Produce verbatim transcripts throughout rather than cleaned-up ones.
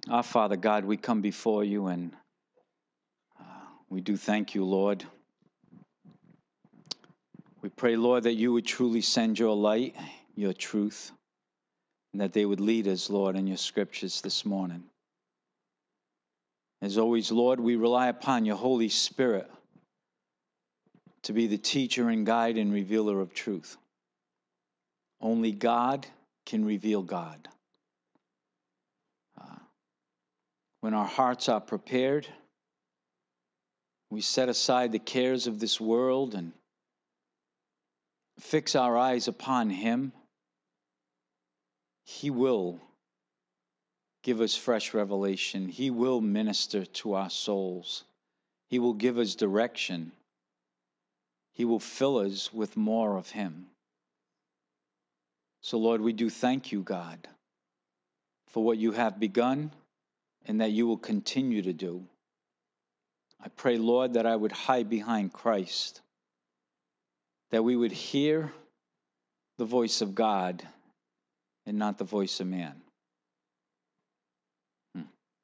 Our Father God, we come before you and uh, we do thank you, Lord. We pray, Lord, that you would truly send your light, your truth, and that they would lead us, Lord, in your scriptures this morning. As always, Lord, we rely upon your Holy Spirit to be the teacher and guide and revealer of truth. Only God can reveal God. Uh, when our hearts are prepared, we set aside the cares of this world and fix our eyes upon him. He will give us fresh revelation. He will minister to our souls. He will give us direction. He will fill us with more of him. So, Lord, we do thank you, God, for what you have begun and that you will continue to do. I pray, Lord, that I would hide behind Christ, that we would hear the voice of God and not the voice of man. Hmm.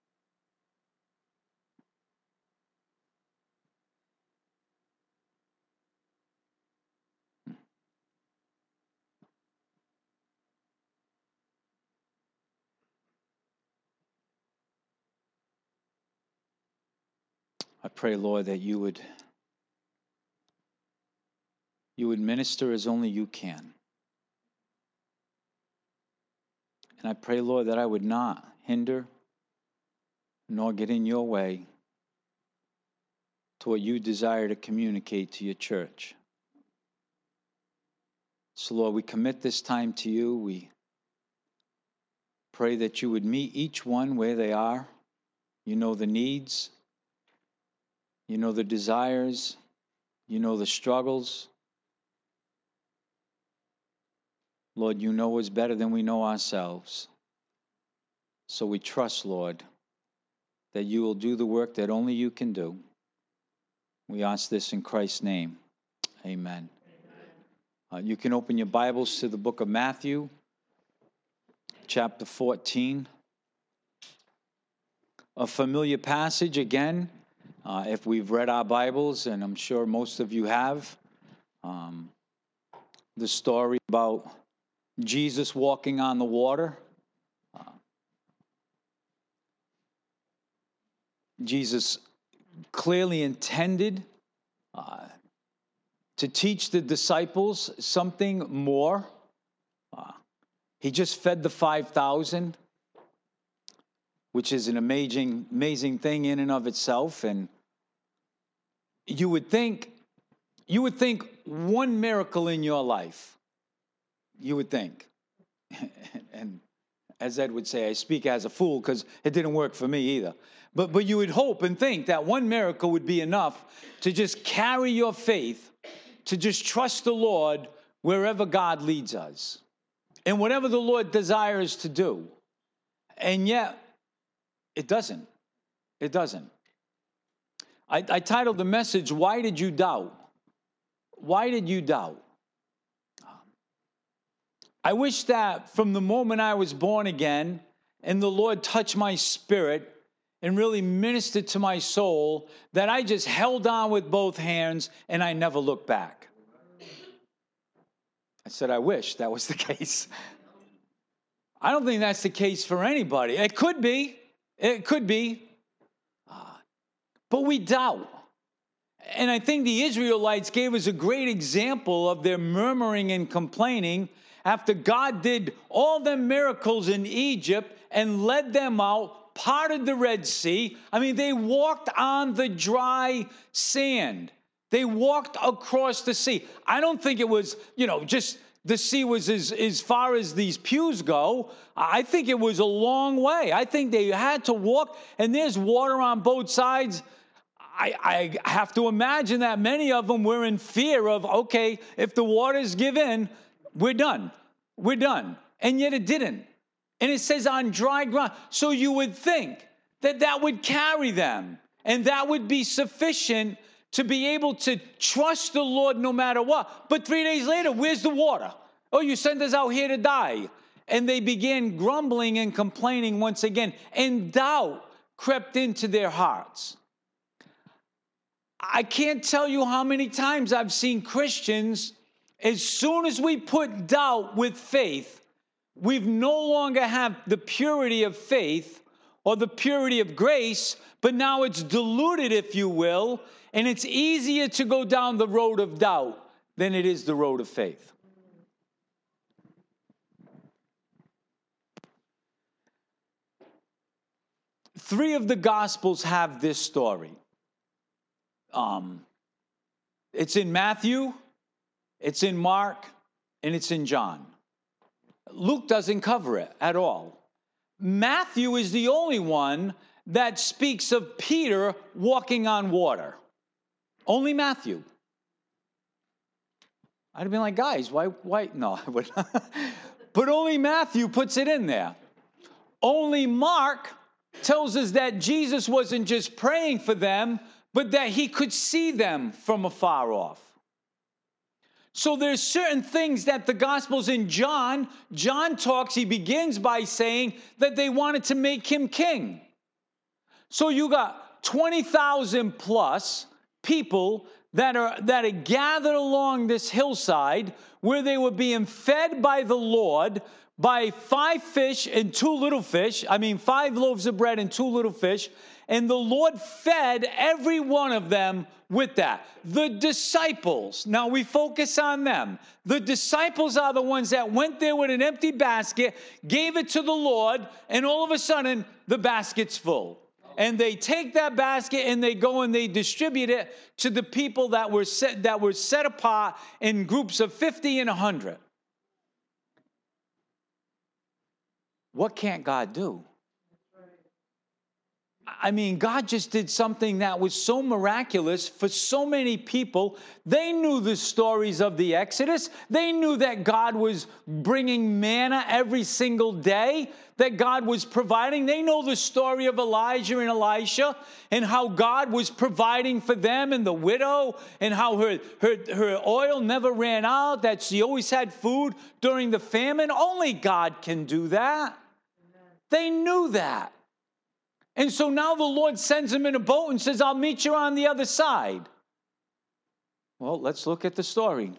I pray, Lord, that you would you would minister as only you can. And I pray, Lord, that I would not hinder nor get in your way to what you desire to communicate to your church. So, Lord, we commit this time to you. We pray that you would meet each one where they are. You know the needs. You know the desires. You know the struggles. Lord, you know us better than we know ourselves. So we trust, Lord, that you will do the work that only you can do. We ask this in Christ's name. Amen. Uh, you can open your Bibles to the book of Matthew, chapter fourteen. A familiar passage again, uh, if we've read our Bibles, and I'm sure most of you have. Um, the story about Jesus walking on the water. Uh, Jesus clearly intended uh, to teach the disciples something more. Uh, he just fed the five thousand, which is an amazing, amazing thing in and of itself. And you would think, you would think one miracle in your life, you would think. And as Ed would say, I speak as a fool because it didn't work for me either. But, but you would hope and think that one miracle would be enough to just carry your faith, to just trust the Lord wherever God leads us and whatever the Lord desires to do. And yet, it doesn't. It doesn't. I, I titled the message, Why Did You Doubt? Why did you doubt? I wish that from the moment I was born again and the Lord touched my spirit and really ministered to my soul, that I just held on with both hands and I never looked back. I said, I wish that was the case. I don't think that's the case for anybody. It could be. It could be. Uh, but we doubt. And I think the Israelites gave us a great example of their murmuring and complaining after God did all the miracles in Egypt and led them out, parted the Red Sea. I mean, they walked on the dry sand. They walked across the sea. I don't think it was, you know, just the sea was as, as far as these pews go. I think it was a long way. I think they had to walk, and there's water on both sides. I, I have to imagine that many of them were in fear of, okay, if the waters give in, we're done. We're done. And yet it didn't. And it says on dry ground. So you would think that that would carry them. And that would be sufficient to be able to trust the Lord no matter what. But three days later, where's the water? Oh, you sent us out here to die. and they began grumbling and complaining once again, and doubt crept into their hearts. I can't tell you how many times I've seen Christians, as soon as we put doubt with faith, we've no longer have the purity of faith or the purity of grace, but now it's diluted, if you will, and it's easier to go down the road of doubt than it is the road of faith. Three of the Gospels have this story. Um, it's in Matthew, it's in Mark, and it's in John. Luke doesn't cover it at all. Matthew is the only one that speaks of Peter walking on water. Only Matthew. I'd have been like, guys, why, why? No, I would not. But only Matthew puts it in there. Only Mark tells us that Jesus wasn't just praying for them, but that he could see them from afar off. So there's certain things that the Gospels in John, John talks, he begins by saying that they wanted to make him king. So you got twenty thousand plus people that are, that are gathered along this hillside where they were being fed by the Lord by five fish and two little fish. I mean, five loaves of bread and two little fish. And the Lord fed every one of them with that. The disciples, now we focus on them. The disciples are the ones that went there with an empty basket, gave it to the Lord, and all of a sudden, the basket's full. And they take that basket and they go and they distribute it to the people that were set, that were set apart in groups of fifty and one hundred. What can't God do? I mean, God just did something that was so miraculous for so many people. They knew the stories of the Exodus. They knew that God was bringing manna every single day, that God was providing. They know the story of Elijah and Elisha and how God was providing for them and the widow and how her, her, her oil never ran out, that she always had food during the famine. Only God can do that. They knew that. And so now the Lord sends him in a boat and says, I'll meet you on the other side. Well, let's look at the story.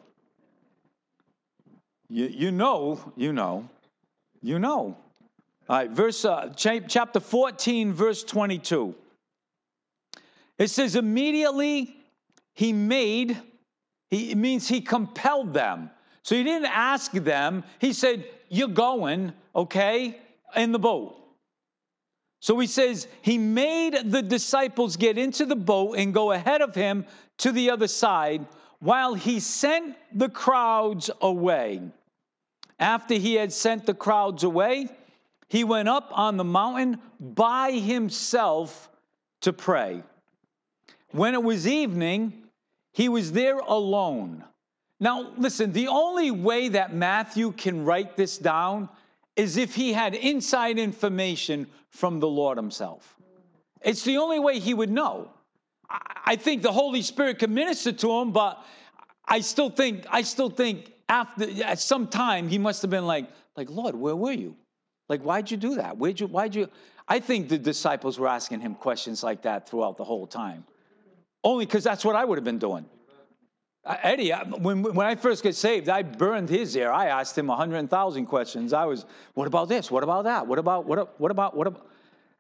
You, you know, you know, you know. All right, verse, uh, chapter fourteen, verse twenty-two. It says, immediately he made, he, it means he compelled them. So he didn't ask them. He said, you're going, okay, in the boat. So he says, he made the disciples get into the boat and go ahead of him to the other side while he sent the crowds away. After he had sent the crowds away, he went up on the mountain by himself to pray. When it was evening, he was there alone. Now, listen, the only way that Matthew can write this down is if he had inside information from the Lord himself. It's the only way he would know. I think the Holy Spirit can minister to him, but I still think, I still think after, at some time, he must have been like, like, Lord, where were you? Like, why'd you do that? Where'd you, why'd you? I think the disciples were asking him questions like that throughout the whole time. Only because that's what I would have been doing. Uh, Eddie, when, when I first got saved, I burned his ear. I asked him one hundred thousand questions. I was, what about this? What about that? What about, what, what about, what about?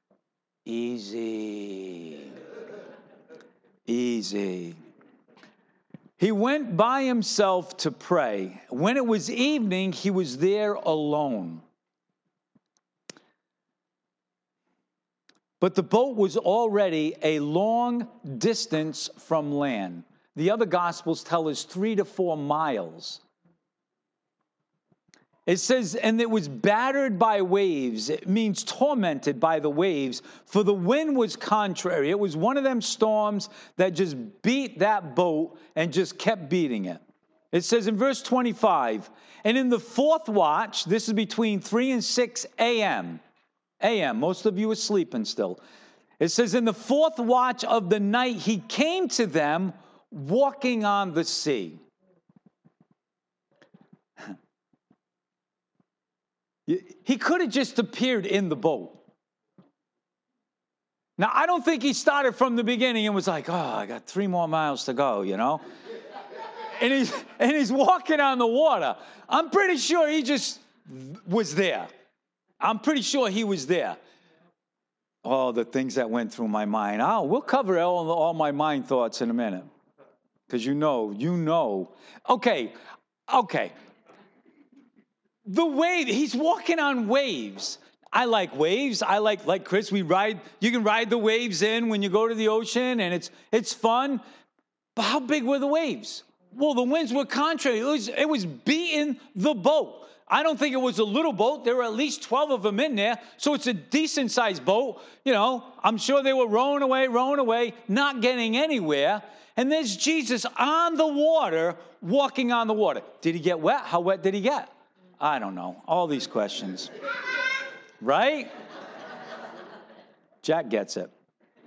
Easy. Easy. He went by himself to pray. When it was evening, he was there alone. But the boat was already a long distance from land. The other Gospels tell us three to four miles. It says, and it was battered by waves. It means tormented by the waves, for the wind was contrary. It was one of them storms that just beat that boat and just kept beating it. It says in verse twenty-five, and in the fourth watch, this is between three and six a.m., a.m., most of you are sleeping still. It says, in the fourth watch of the night, he came to them walking on the sea. He could have just appeared in the boat. Now, I don't think he started from the beginning and was like, oh, I got three more miles to go, you know? and he's and he's walking on the water. I'm pretty sure he just was there. I'm pretty sure he was there. All the things that went through my mind. Oh, we'll cover all, all my mind thoughts in a minute. Because you know, you know. Okay, okay. The wave, he's walking on waves. I like waves. I like, like Chris, we ride, you can ride the waves in when you go to the ocean, and it's it's fun. But how big were the waves? Well, the winds were contrary. It was, it was beating the boat. I don't think it was a little boat. There were at least twelve of them in there. So it's a decent-sized boat. You know, I'm sure they were rowing away, rowing away, not getting anywhere. And there's Jesus on the water, walking on the water. Did he get wet? How wet did he get? I don't know. All these questions. Right? Jack gets it.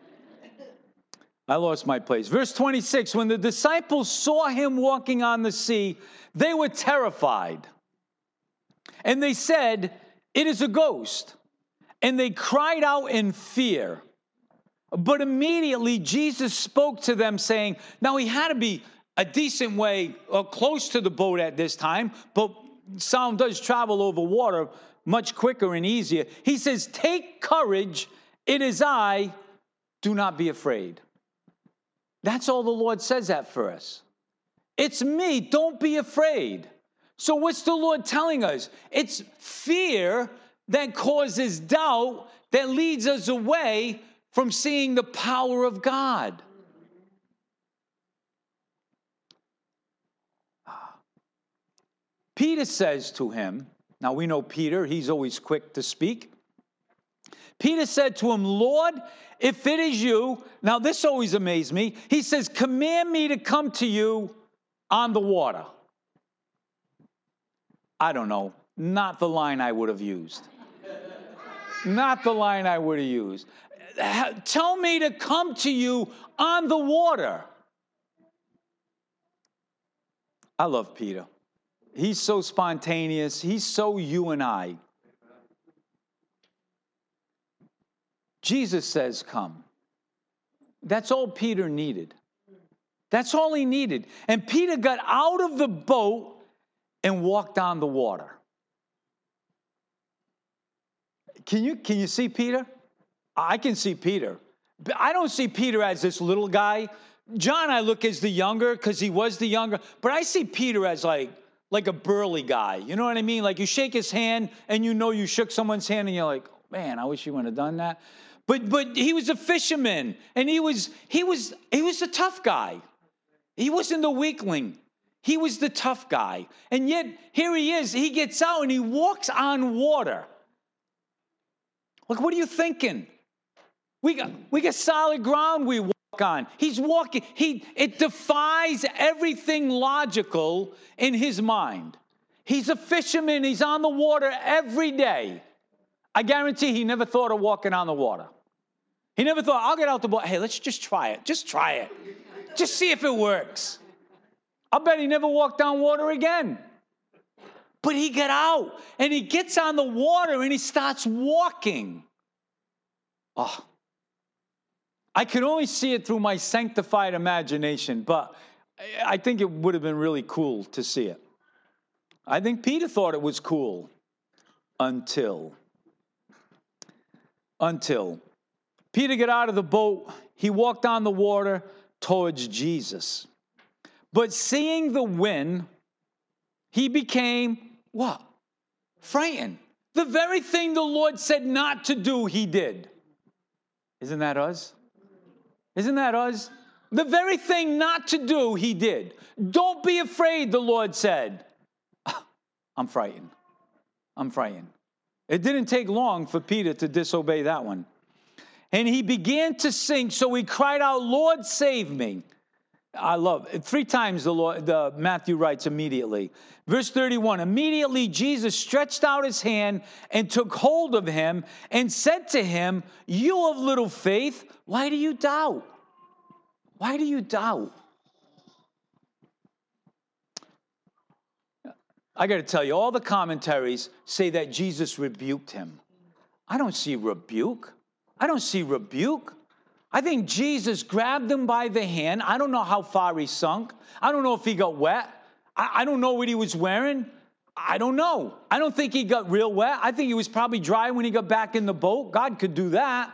I lost my place. Verse twenty-six, when the disciples saw him walking on the sea, they were terrified. And they said, it is a ghost. And they cried out in fear. But immediately Jesus spoke to them saying, now he had to be a decent way or close to the boat at this time, but sound does travel over water much quicker and easier. He says, take courage, it is I, do not be afraid. That's all the Lord says at first. It's me, don't be afraid. So what's the Lord telling us? It's fear that causes doubt that leads us away from seeing the power of God. Peter says to him, now we know Peter, he's always quick to speak. Peter said to him, Lord, if it is you, now this always amazed me. He says, command me to come to you on the water. I don't know, not the line I would have used. Not the line I would have used. Tell me to come to you on the water. I love Peter. He's so spontaneous. He's so you and I. Jesus says, come. That's all Peter needed. That's all he needed. And Peter got out of the boat and walked on the water. Can you, can you see Peter? I can see Peter. I don't see Peter as this little guy. John, I look as the younger because he was the younger. But I see Peter as like, like a burly guy. You know what I mean? Like you shake his hand and you know you shook someone's hand and you're like, man, I wish you wouldn't have done that. But but he was a fisherman and he was he was he was a tough guy. He wasn't the weakling. He was the tough guy. And yet here he is. He gets out and he walks on water. Like, what are you thinking? We got we got solid ground we walk on. He's walking. He it defies everything logical in his mind. He's a fisherman. He's on the water every day. I guarantee he never thought of walking on the water. He never thought, I'll get out the boat. Hey, let's just try it. Just try it. Just see if it works. I'll bet he never walked on water again. But he got out and he gets on the water and he starts walking. Oh, I can only see it through my sanctified imagination, but I think it would have been really cool to see it. I think Peter thought it was cool until, until Peter got out of the boat. He walked on the water towards Jesus. But seeing the wind, he became what? Frightened. The very thing the Lord said not to do, he did. Isn't that us? Isn't that us? The very thing not to do, he did. Don't be afraid, the Lord said. I'm frightened. I'm frightened. It didn't take long for Peter to disobey that one. And he began to sink, so he cried out, Lord, save me. I love it. Three times the Lord, the Matthew writes immediately. Verse thirty-one, immediately Jesus stretched out his hand and took hold of him and said to him, you of little faith, why do you doubt? Why do you doubt? I got to tell you, all the commentaries say that Jesus rebuked him. I don't see rebuke. I don't see rebuke. I think Jesus grabbed him by the hand. I don't know how far he sunk. I don't know if he got wet. I, I don't know what he was wearing. I don't know. I don't think he got real wet. I think he was probably dry when he got back in the boat. God could do that.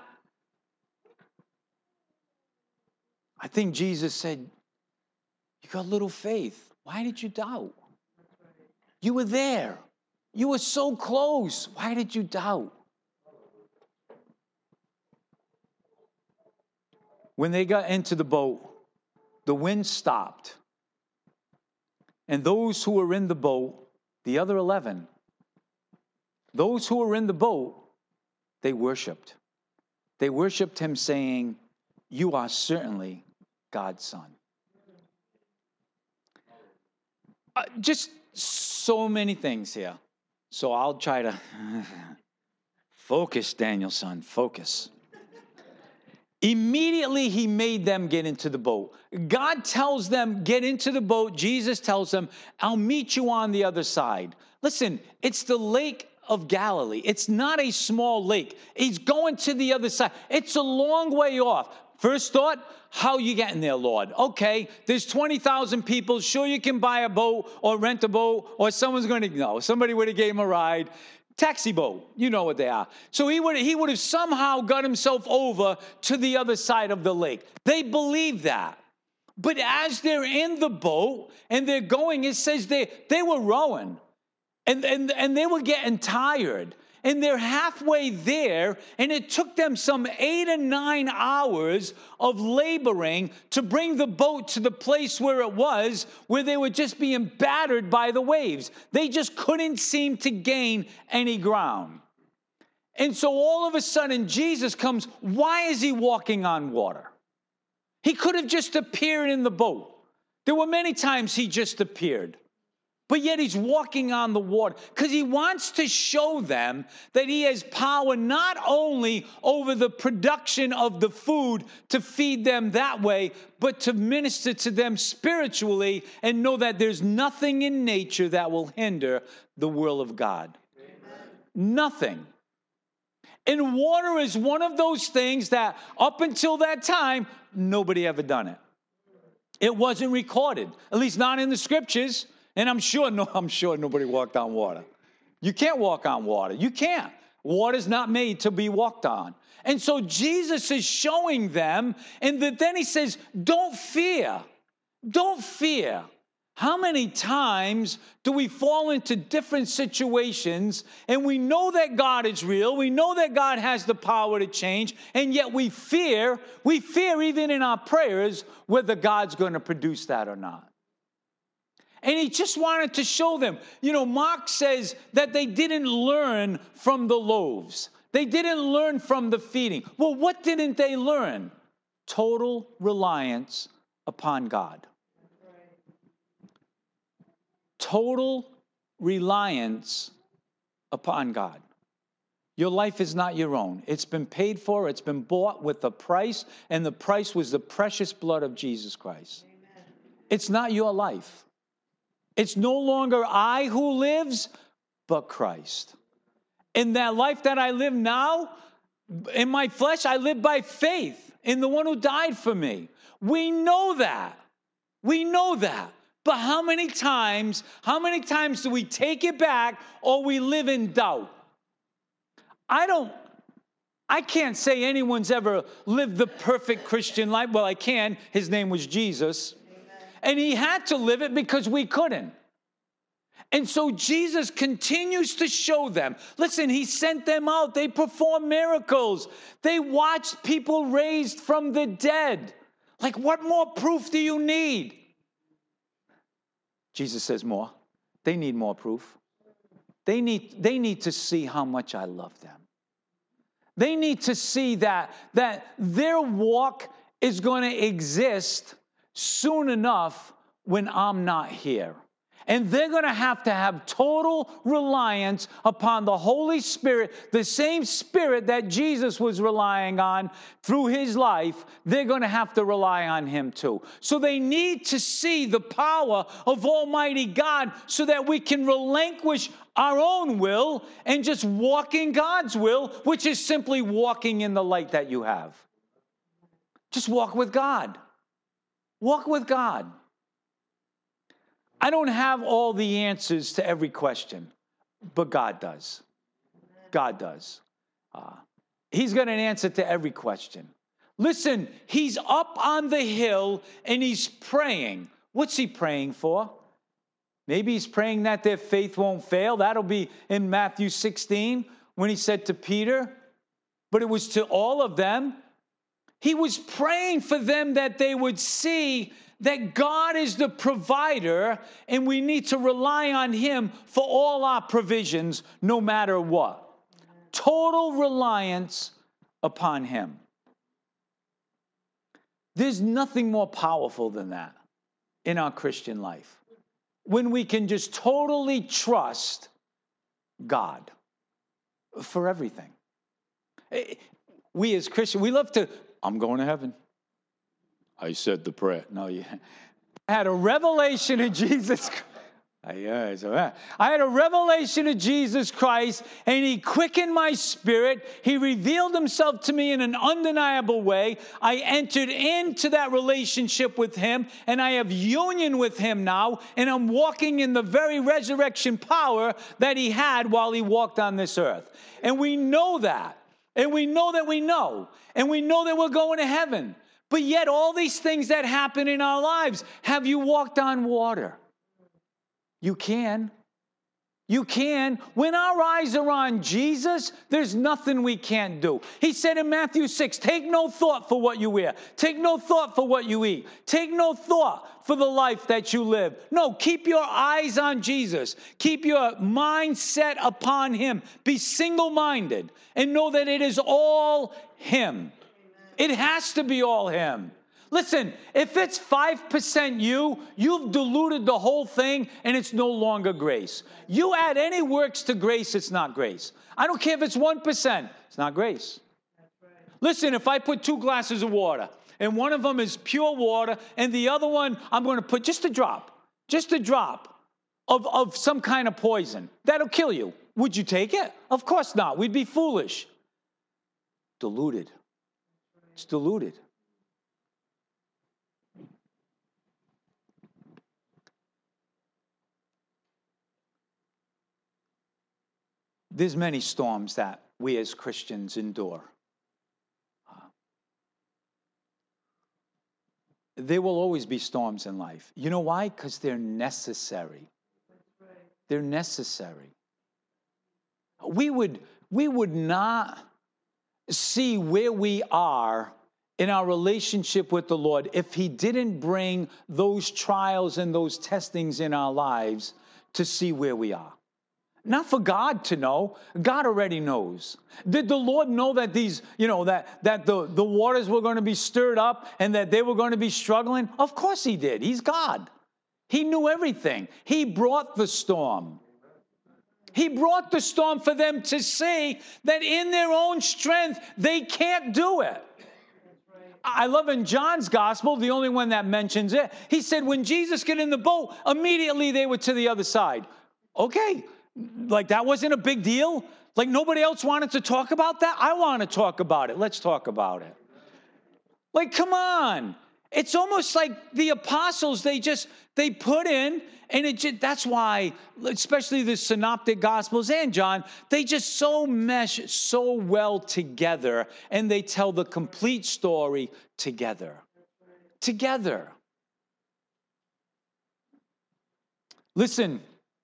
I think Jesus said, you got little faith. Why did you doubt? You were there. You were so close. Why did you doubt? When they got into the boat, the wind stopped. And those who were in the boat, the other eleven, those who were in the boat, they worshiped. They worshiped him saying, you are certainly God's son. Uh, just so many things here. So I'll try to focus, Daniel-son, focus. Immediately he made them get into the boat. God tells them, get into the boat. Jesus tells them, I'll meet you on the other side. Listen, it's the lake of Galilee. It's not a small lake. He's going to the other side. It's a long way off. First thought, how you getting there, Lord? Okay, there's twenty thousand people. Sure, you can buy a boat or rent a boat, or someone's going to, no, somebody would have gave him a ride. Taxi boat, you know what they are. So he would, he would have somehow got himself over to the other side of the lake. They believe that. But as they're in the boat and they're going, it says they, they were rowing and, and, and they were getting tired. And they're halfway there, and it took them some eight or nine hours of laboring to bring the boat to the place where it was, where they were just being battered by the waves. They just couldn't seem to gain any ground. And so all of a sudden, Jesus comes. Why is he walking on water? He could have just appeared in the boat. There were many times he just appeared. But yet he's walking on the water because he wants to show them that he has power not only over the production of the food to feed them that way, but to minister to them spiritually and know that there's nothing in nature that will hinder the will of God. Amen. Nothing. And water is one of those things that up until that time, nobody ever done it. It wasn't recorded, at least not in the scriptures. And I'm sure, no, I'm sure nobody walked on water. You can't walk on water. You can't. Water's not made to be walked on. And so Jesus is showing them, and then he says, don't fear. Don't fear. How many times do we fall into different situations and we know that God is real, we know that God has the power to change, and yet we fear, we fear even in our prayers whether God's going to produce that or not. And he just wanted to show them. You know, Mark says that they didn't learn from the loaves. They didn't learn from the feeding. Well, what didn't they learn? Total reliance upon God. Total reliance upon God. Your life is not your own. It's been paid for. It's been bought with a price, and the price was the precious blood of Jesus Christ. Amen. It's not your life. It's no longer I who lives, but Christ. In that life that I live now, in my flesh, I live by faith in the one who died for me. We know that. We know that. But how many times, how many times do we take it back or we live in doubt? I don't, I can't say anyone's ever lived the perfect Christian life. Well, I can. His name was Jesus. And he had to live it because we couldn't. And so Jesus continues to show them. Listen, he sent them out. They performed miracles. They watched people raised from the dead. Like, what more proof do you need? Jesus says more. They need more proof. They need, they need to see how much I love them. They need to see that, that their walk is going to exist soon enough when I'm not here. And they're going to have to have total reliance upon the Holy Spirit, the same Spirit that Jesus was relying on through his life. They're going to have to rely on him too. So they need to see the power of Almighty God so that we can relinquish our own will and just walk in God's will, which is simply walking in the light that you have. Just walk with God. Walk with God. I don't have all the answers to every question, but God does. God does. Uh, he's got an answer to every question. Listen, he's up on the hill and he's praying. What's he praying for? Maybe he's praying that their faith won't fail. That'll be in Matthew sixteen when he said to Peter, but it was to all of them. He was praying for them that they would see that God is the provider and we need to rely on him for all our provisions, no matter what. Total reliance upon him. There's nothing more powerful than that in our Christian life. When we can just totally trust God for everything. We as Christians, we love to, I'm going to heaven. I said the prayer. No, you I had a revelation of Jesus. I had a revelation of Jesus Christ, and he quickened my spirit. He revealed himself to me in an undeniable way. I entered into that relationship with him, and I have union with him now, and I'm walking in the very resurrection power that he had while he walked on this earth. And we know that, and we know that we know, and we know that we're going to heaven. But yet all these things that happen in our lives, have you walked on water? You can. You can. When our eyes are on Jesus, there's nothing we can't do. He said in Matthew six, take no thought for what you wear. Take no thought for what you eat. Take no thought for the life that you live. No, keep your eyes on Jesus. Keep your mind set upon him. Be single-minded and know that it is all him. It has to be all him. Listen, if it's five percent you, you've diluted the whole thing and it's no longer grace. You add any works to grace, it's not grace. I don't care if it's one percent, it's not grace. That's right. Listen, if I put two glasses of water and one of them is pure water and the other one I'm going to put just a drop, just a drop of, of some kind of poison, that'll kill you. Would you take it? Of course not. We'd be foolish. Diluted. It's diluted. There's many storms that we as Christians endure. Uh, there will always be storms in life. You know why? Because they're necessary. They're necessary. We would, we would not see where we are in our relationship with the Lord if he didn't bring those trials and those testings in our lives to see where we are. Not for God to know. God already knows. Did the Lord know that these, you know, that, that the, the waters were going to be stirred up and that they were going to be struggling? Of course he did. He's God. He knew everything. He brought the storm. He brought the storm for them to see that in their own strength, they can't do it. I love in John's gospel, the only one that mentions it, he said when Jesus got in the boat, immediately they were to the other side. Okay. Like that wasn't a big deal? Like nobody else wanted to talk about that? I want to talk about it. Let's talk about it. Like, come on. It's almost like the apostles, they just, they put in, and it just, that's why, especially the synoptic gospels and John, they just so mesh so well together, and they tell the complete story together. Together. Listen.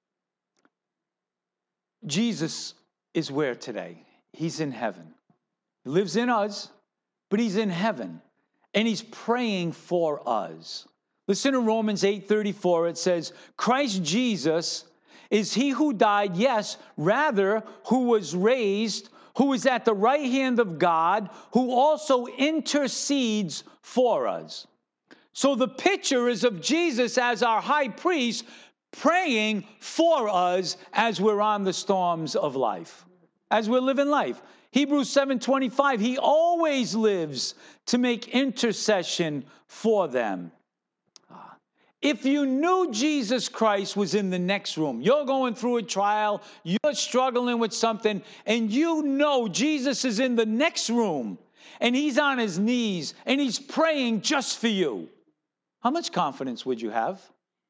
Jesus is where today? He's in heaven. He lives in us, but he's in heaven. And he's praying for us. Listen to Romans eight thirty-four. It says, Christ Jesus is he who died, yes, rather who was raised, who is at the right hand of God, who also intercedes for us. So the picture is of Jesus as our high priest praying for us as we're on the storms of life, as we're living life. Hebrews seven twenty-five, he always lives to make intercession for them. If you knew Jesus Christ was in the next room, you're going through a trial, you're struggling with something, and you know Jesus is in the next room, and he's on his knees, and he's praying just for you, how much confidence would you have?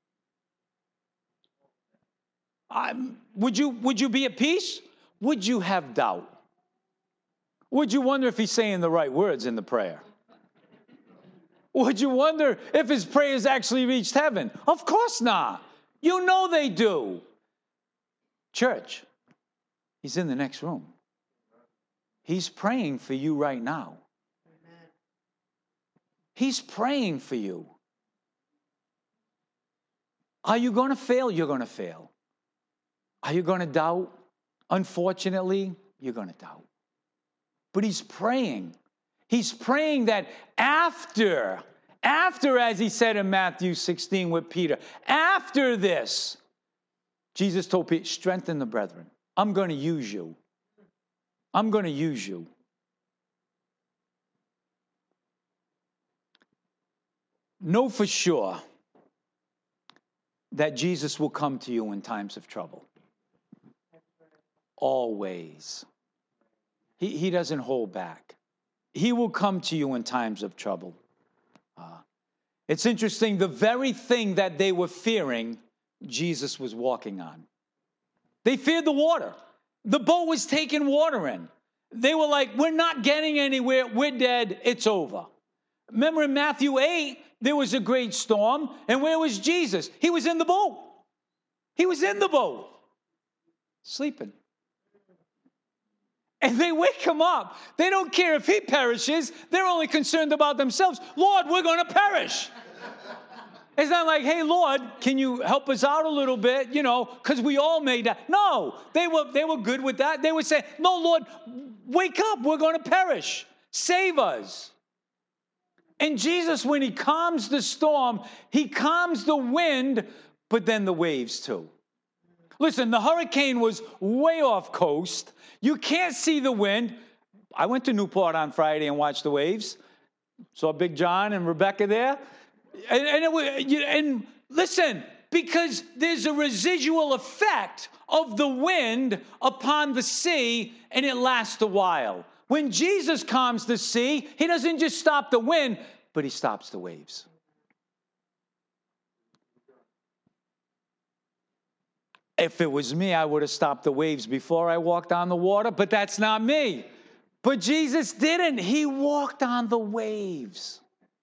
Um, would you, would you be at peace? Would you have doubt? Would you wonder if he's saying the right words in the prayer? Would you wonder if his prayers actually reached heaven? Of course not. You know they do. Church, he's in the next room. He's praying for you right now. He's praying for you. Are you going to fail? You're going to fail. Are you going to doubt? Unfortunately, you're going to doubt. But he's praying. He's praying that after, after, as he said in Matthew sixteen with Peter, after this, Jesus told Peter, strengthen the brethren. I'm going to use you. I'm going to use you. Know for sure that Jesus will come to you in times of trouble. Always. He, he doesn't hold back. He will come to you in times of trouble. Uh, it's interesting, the very thing that they were fearing, Jesus was walking on. They feared the water. The boat was taking water in. They were like, we're not getting anywhere. We're dead. It's over. Remember in Matthew eight, there was a great storm. And where was Jesus? He was in the boat. He was in the boat, sleeping. And they wake him up. They don't care if he perishes. They're only concerned about themselves. Lord, we're going to perish. It's not like, hey, Lord, can you help us out a little bit? You know, because we all made that. No, they were, they were good with that. They would say, no, Lord, wake up. We're going to perish. Save us. And Jesus, when he calms the storm, he calms the wind, but then the waves too. Listen, the hurricane was way off coast. You can't see the wind. I went to Newport on Friday and watched the waves. Saw Big John and Rebecca there. And, and, it was, and listen, because there's a residual effect of the wind upon the sea, and it lasts a while. When Jesus calms the sea, he doesn't just stop the wind, but he stops the waves. If it was me, I would have stopped the waves before I walked on the water, but that's not me. But Jesus didn't. He walked on the waves.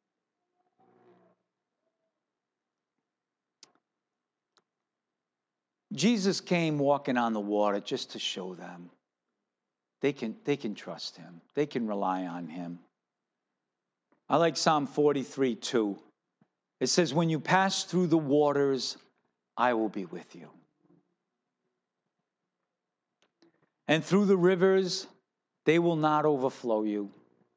Jesus came walking on the water just to show them they can, they can trust him. They can rely on him. I like Psalm forty-three two. It says, when you pass through the waters, I will be with you. And through the rivers, they will not overflow you.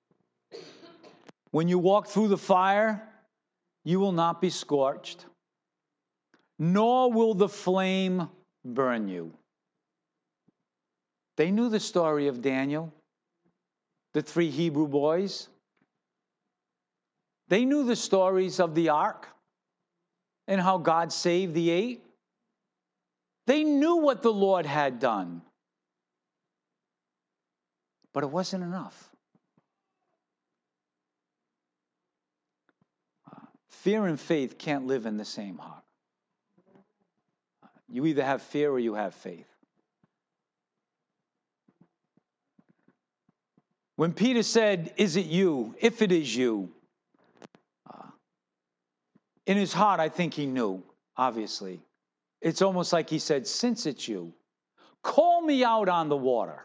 When you walk through the fire, you will not be scorched, nor will the flame burn you. They knew the story of Daniel, the three Hebrew boys. They knew the stories of the ark and how God saved the eight. They knew what the Lord had done. But it wasn't enough. Uh, fear and faith can't live in the same heart. You either have fear or you have faith. When Peter said, is it you? If it is you. Uh, in his heart, I think he knew, obviously. It's almost like he said, since it's you, call me out on the water.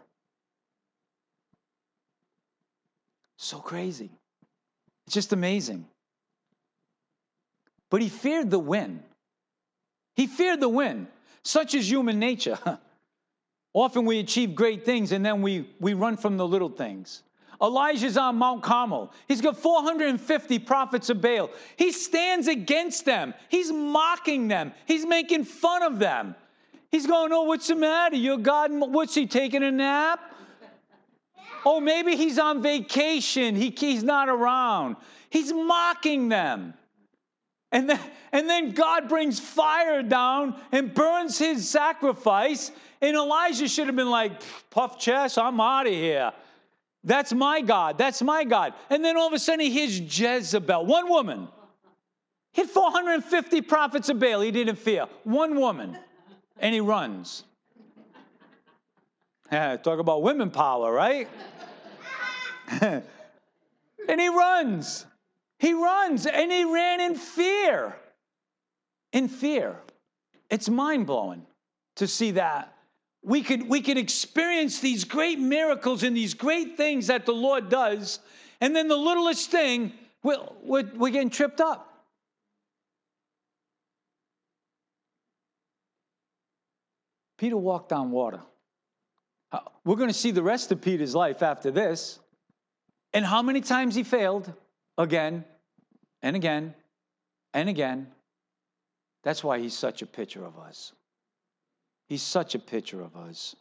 So crazy. It's just amazing. But he feared the wind. He feared the wind. Such is human nature. Often we achieve great things and then we, we run from the little things. Elijah's on Mount Carmel. He's got four hundred fifty prophets of Baal. He stands against them. He's mocking them. He's making fun of them. He's going, oh, what's the matter? Your God, what's he, taking a nap? Oh, maybe he's on vacation. He, he's not around. He's mocking them. And then, and then God brings fire down and burns his sacrifice. And Elijah should have been like, puff chest, I'm out of here. That's my God. That's my God. And then all of a sudden he hears Jezebel, one woman. He had four hundred fifty prophets of Baal. He didn't fear. One woman. And he runs. Talk about women power, right? And he runs. He runs. And he ran in fear. In fear. It's mind-blowing to see that. We could, we could experience these great miracles and these great things that the Lord does, and then the littlest thing, we're, we're, we're getting tripped up. Peter walked on water. We're going to see the rest of Peter's life after this. And how many times he failed? Again, and again, and again. That's why he's such a picture of us. He's such a picture of us.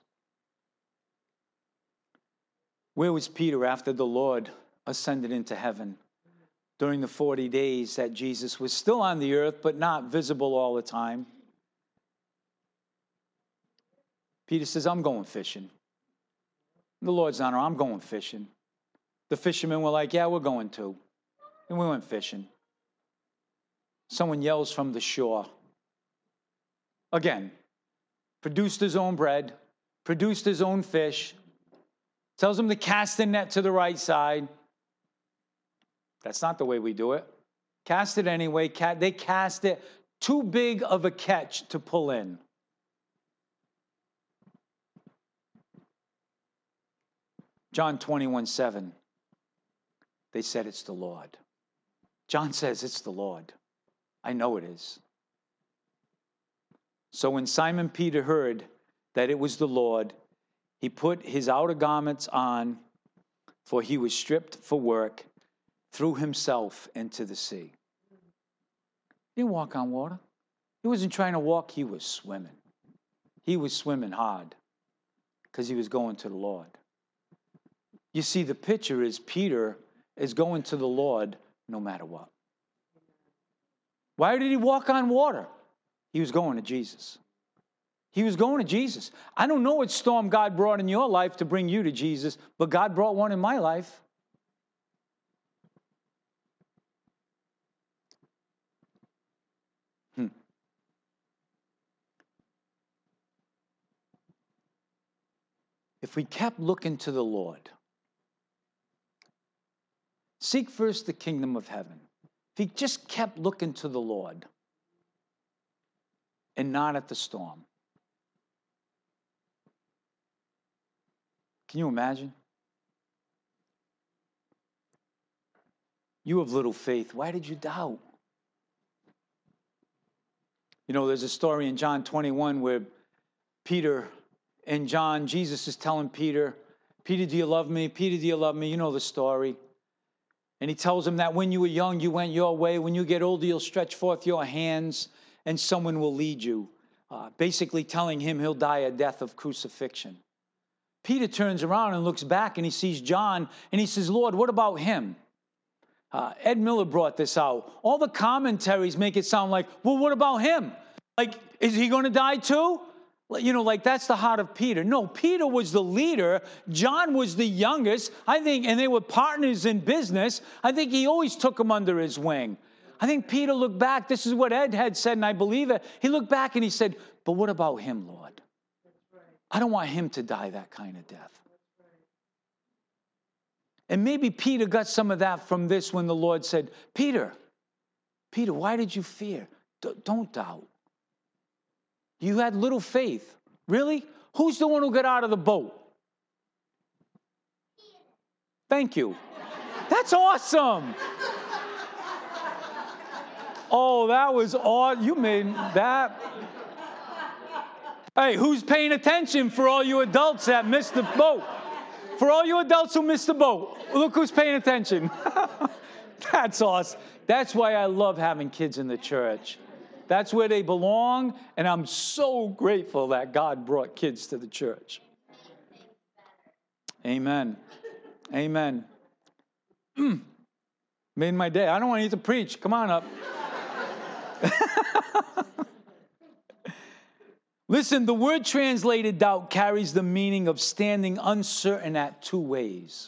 Where was Peter after the Lord ascended into heaven? During the forty days that Jesus was still on the earth, but not visible all the time. Peter says, I'm going fishing. The Lord's honor, I'm going fishing. The fishermen were like, yeah, we're going too. And we went fishing. Someone yells from the shore. Again, produced his own bread, produced his own fish, tells him to cast the net to the right side. That's not the way we do it. Cast it anyway. They cast it too big of a catch to pull in. John twenty-one seven. They said it's the Lord. John says it's the Lord. I know it is. So when Simon Peter heard that it was the Lord, he put his outer garments on, for he was stripped for work, threw himself into the sea. He didn't walk on water. He wasn't trying to walk, he was swimming. He was swimming hard because he was going to the Lord. You see, the picture is Peter is going to the Lord no matter what. Why did he walk on water? He was going to Jesus. He was going to Jesus. I don't know what storm God brought in your life to bring you to Jesus, but God brought one in my life. Hmm. If we kept looking to the Lord, seek first the kingdom of heaven. If he just kept looking to the Lord and not at the storm. Can you imagine? You have little faith. Why did you doubt? You know, there's a story in John twenty-one where Peter and John, Jesus is telling Peter, Peter, do you love me? Peter, do you love me? You know the story. And he tells him that when you were young, you went your way. When you get older, you'll stretch forth your hands and someone will lead you. Uh, basically telling him he'll die a death of crucifixion. Peter turns around and looks back and he sees John and he says, Lord, what about him? Uh, Ed Miller brought this out. All the commentaries make it sound like, well, what about him? Like, is he going to die too? You know, like that's the heart of Peter. No, Peter was the leader. John was the youngest. I think, and they were partners in business. I think he always took them under his wing. I think Peter looked back. This is what Ed had said, and I believe it. He looked back and he said, but what about him, Lord? I don't want him to die that kind of death. And maybe Peter got some of that from this when the Lord said, Peter, Peter, why did you fear? D- don't doubt. You had little faith. Really? Who's the one who got out of the boat? Thank you. That's awesome. Oh, that was awesome. You made that. Hey, who's paying attention for all you adults that missed the boat? For all you adults who missed the boat, look who's paying attention. That's awesome. That's why I love having kids in the church. That's where they belong, and I'm so grateful that God brought kids to the church. Amen. Amen. Mm. Made my day. I don't want you to preach. Come on up. Listen, the word translated doubt carries the meaning of standing uncertain at two ways.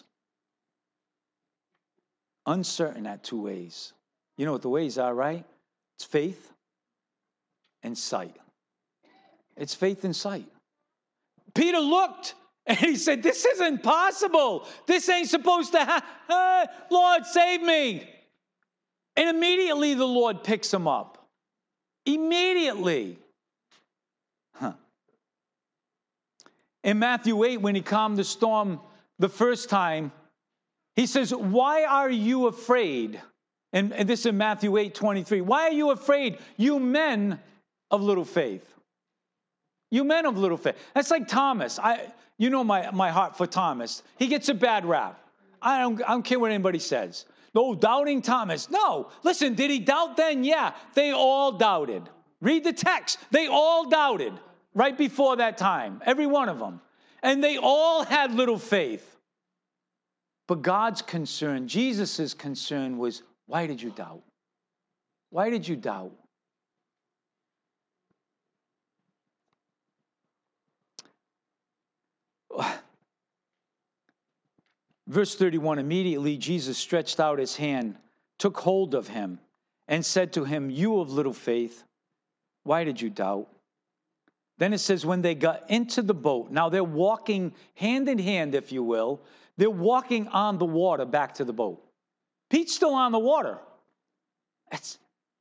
Uncertain at two ways. You know what the ways are, right? It's faith and sight. It's faith and sight. Peter looked and he said, this isn't possible. This ain't supposed to happen. Uh, Lord, save me. And immediately the Lord picks him up. Immediately. Huh. In Matthew eight, when he calmed the storm the first time, he says, why are you afraid? And, and this is in Matthew eight twenty-three. Why are you afraid, you men of little faith? You men of little faith. That's like Thomas. I, you know my, my heart for Thomas. He gets a bad rap. I don't, I don't care what anybody says. No, doubting Thomas. No. Listen, did he doubt then? Yeah, they all doubted. Read the text. They all doubted right before that time. Every one of them. And they all had little faith. But God's concern, Jesus' concern was, why did you doubt? Why did you doubt? Verse thirty-one, immediately Jesus stretched out his hand, took hold of him, and said to him, you of little faith, why did you doubt? Then it says, when they got into the boat, now they're walking hand in hand, if you will, they're walking on the water back to the boat. Pete's still on the water. That's,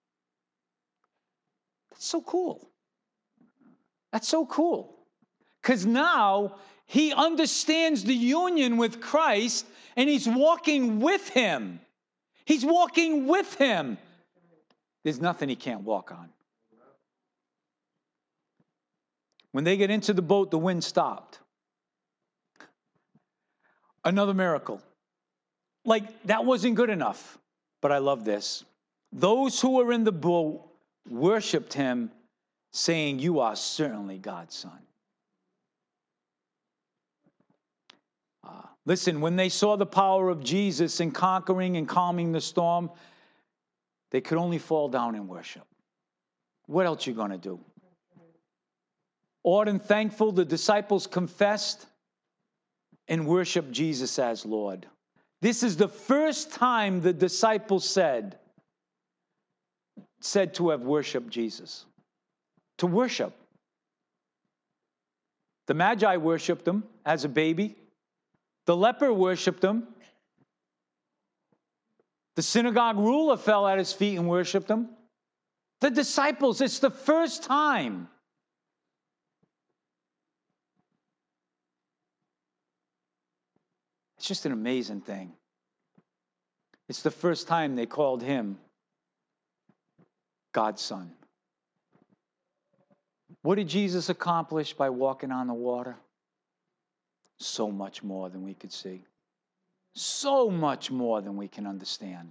that's so cool. That's so cool. Because now he understands the union with Christ, and he's walking with him. He's walking with him. There's nothing he can't walk on. When they get into the boat, the wind stopped. Another miracle. Like, that wasn't good enough. But I love this. Those who were in the boat worshiped him, saying, you are certainly God's son. Uh, listen, when they saw the power of Jesus in conquering and calming the storm, they could only fall down and worship. What else you going to do? Awed and thankful, the disciples confessed and worshiped Jesus as Lord. This is the first time the disciples said, said to have worshiped Jesus. To worship. The Magi worshiped him as a baby. The leper worshiped him. The synagogue ruler fell at his feet and worshiped him. The disciples, it's the first time. It's just an amazing thing. It's the first time they called him God's son. What did Jesus accomplish by walking on the water? So much more than we could see. So much more than we can understand.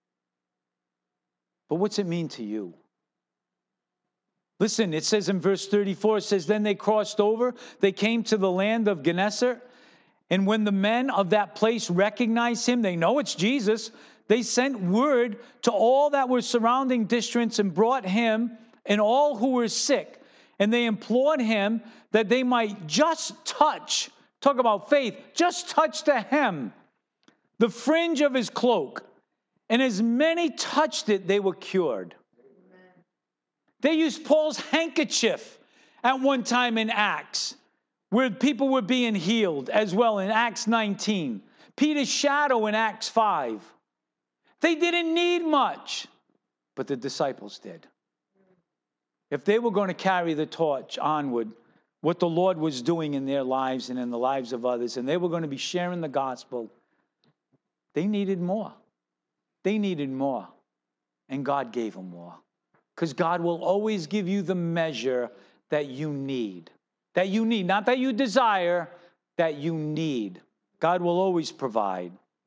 But what's it mean to you? Listen, it says in verse thirty-four, it says, then they crossed over. They came to the land of Gennesaret. And when the men of that place recognized him, they know it's Jesus, they sent word to all that were surrounding districts and brought him and all who were sick. And they implored him that they might just touch, talk about faith, just touch the hem, the fringe of his cloak. And as many touched it, they were cured. Amen. They used Paul's handkerchief at one time in Acts, where people were being healed as well in Acts nineteen. Peter's shadow in Acts five. They didn't need much, but the disciples did. If they were going to carry the torch onward, what the Lord was doing in their lives and in the lives of others, and they were going to be sharing the gospel, they needed more. They needed more. And God gave them more. Because God will always give you the measure that you need. That you need. Not that you desire, that you need. God will always provide.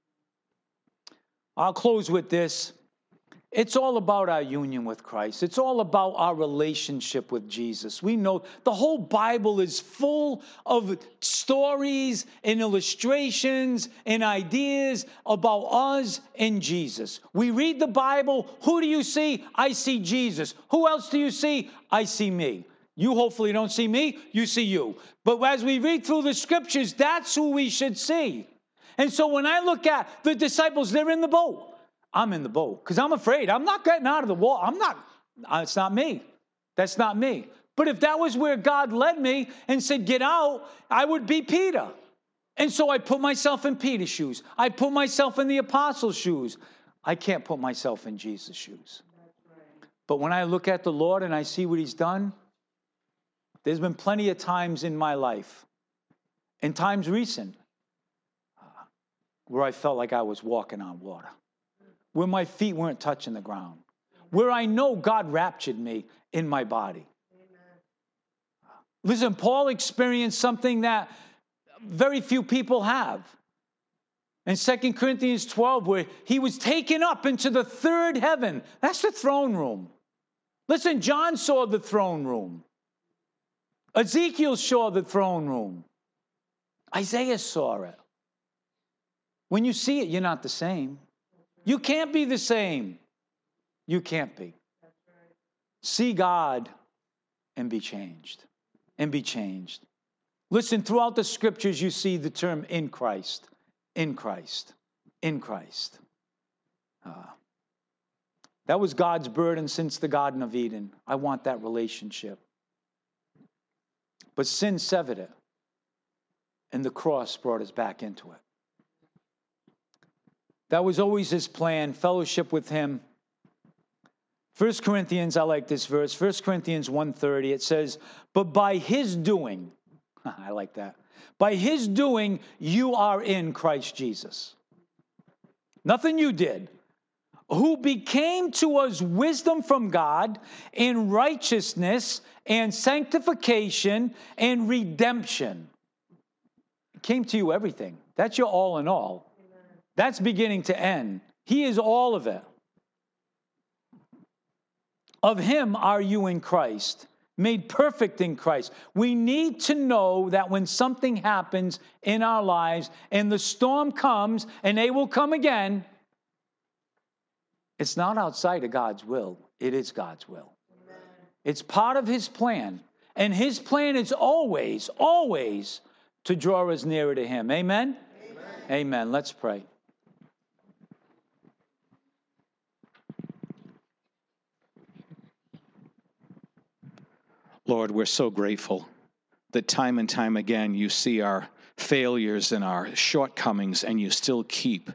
I'll close with this. It's all about our union with Christ. It's all about our relationship with Jesus. We know the whole Bible is full of stories and illustrations and ideas about us and Jesus. We read the Bible. Who do you see? I see Jesus. Who else do you see? I see me. You hopefully don't see me. You see you. But as we read through the scriptures, that's who we should see. And so when I look at the disciples, they're in the boat. I'm in the boat because I'm afraid. I'm not getting out of the water. I'm not, it's not me. That's not me. But if that was where God led me and said, get out, I would be Peter. And so I put myself in Peter's shoes. I put myself in the apostles' shoes. I can't put myself in Jesus' shoes. But when I look at the Lord and I see what he's done, there's been plenty of times in my life, and times recent, uh, where I felt like I was walking on water, where my feet weren't touching the ground, where I know God raptured me in my body. Amen. Listen, Paul experienced something that very few people have. In Second Corinthians twelve, where he was taken up into the third heaven. That's the throne room. Listen, John saw the throne room. Ezekiel saw the throne room. Isaiah saw it. When you see it, you're not the same. You can't be the same. You can't be. See God and be changed. And be changed. Listen, throughout the scriptures, you see the term in Christ. In Christ. In Christ. Uh, that was God's burden since the Garden of Eden. I want that relationship. But sin severed it. And the cross brought us back into it. That was always his plan, fellowship with him. First Corinthians, I like this verse. First Corinthians one thirty, it says, but by his doing, I like that. By his doing, you are in Christ Jesus. Nothing you did. Who became to us wisdom from God in righteousness and sanctification and redemption. It came to you everything. That's your all in all. That's beginning to end. He is all of it. Of him are you in Christ, made perfect in Christ. We need to know that when something happens in our lives and the storm comes, and they will come again, it's not outside of God's will. It is God's will. Amen. It's part of his plan. And his plan is always, always to draw us nearer to him. Amen? Amen. Amen. Let's pray. Lord, we're so grateful that time and time again you see our failures and our shortcomings, and you still keep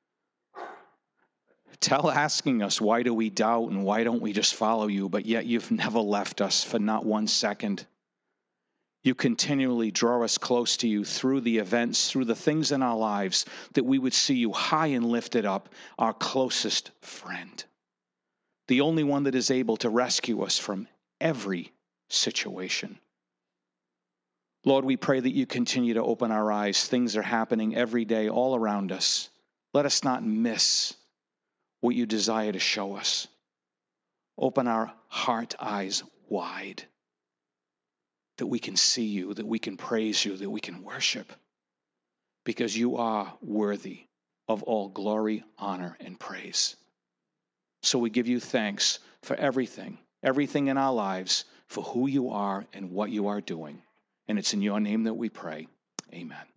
tell asking us, why do we doubt and why don't we just follow you? But yet you've never left us for not one second. You continually draw us close to you through the events, through the things in our lives, that we would see you high and lifted up, our closest friend, the only one that is able to rescue us from every situation. Lord, we pray that you continue to open our eyes. Things are happening every day all around us. Let us not miss what you desire to show us. Open our heart eyes wide, that we can see you, that we can praise you, that we can worship, because you are worthy of all glory, honor, and praise. So we give you thanks for everything, everything in our lives, for who you are and what you are doing. And it's in your name that we pray. Amen.